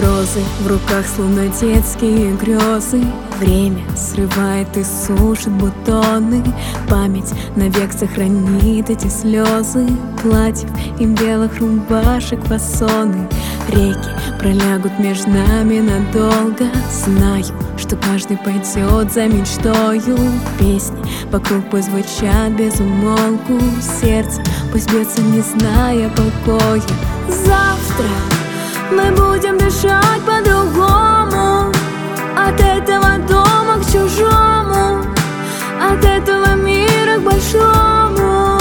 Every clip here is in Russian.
Розы в руках, словно детские грезы. Время срывает и сушит бутоны. Память навек сохранит эти слезы. Платьев и белых рубашек фасоны. Реки пролягут между нами надолго. Знаю, что каждый пойдет за мечтою. Песни вокруг пусть звучат без умолку. Сердце пусть бьется, не зная покоя. Завтра мы будем дышать по-другому. От этого дома к чужому, от этого мира к большому.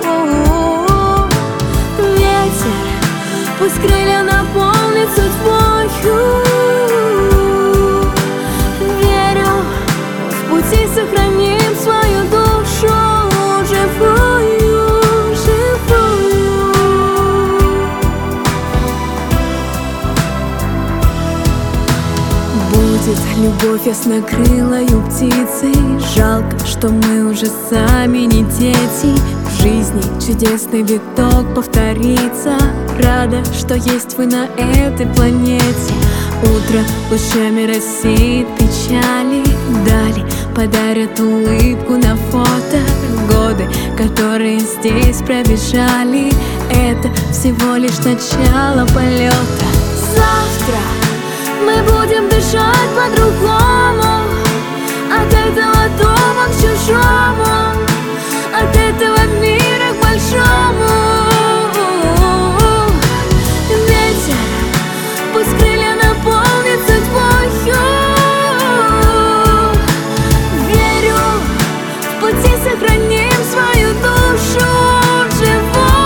Ветер, пусть крылья наполнит судьбою. Верю, в пути сохраним свою душу живую. Будет любовь яснокрылою птицей. Жалко, что мы уже сами не дети. В жизни чудесный виток повторится. Рада, что есть вы на этой планете. Утро лучами рассеет печали. Дали подарят улыбку на фото. Годы, которые здесь пробежали, это всего лишь начало полета. Завтра мы будем дышать по-другому. От этого дома к чужому, от этого мира к большому. Ветер, пусть крылья наполнит судьбою. Верю, в пути сохраним свою душу живую.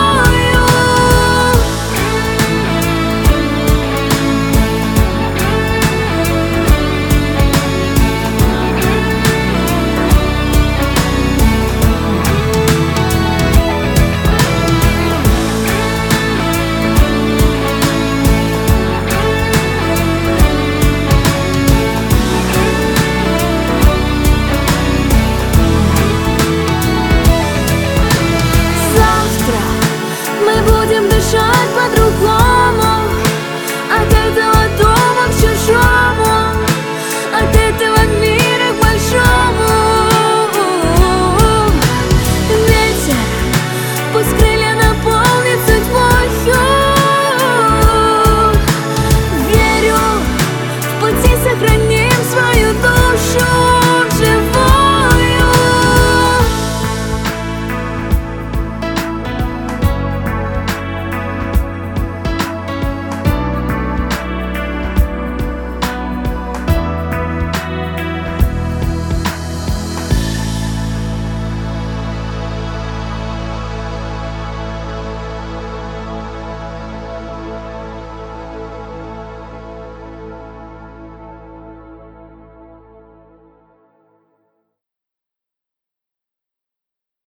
Дышать по-другому. От этого дома к чужому, от этого мира к большому. Ветер, пусть крылья наполнит судьбою. Верю, в пути сохраним свою душу.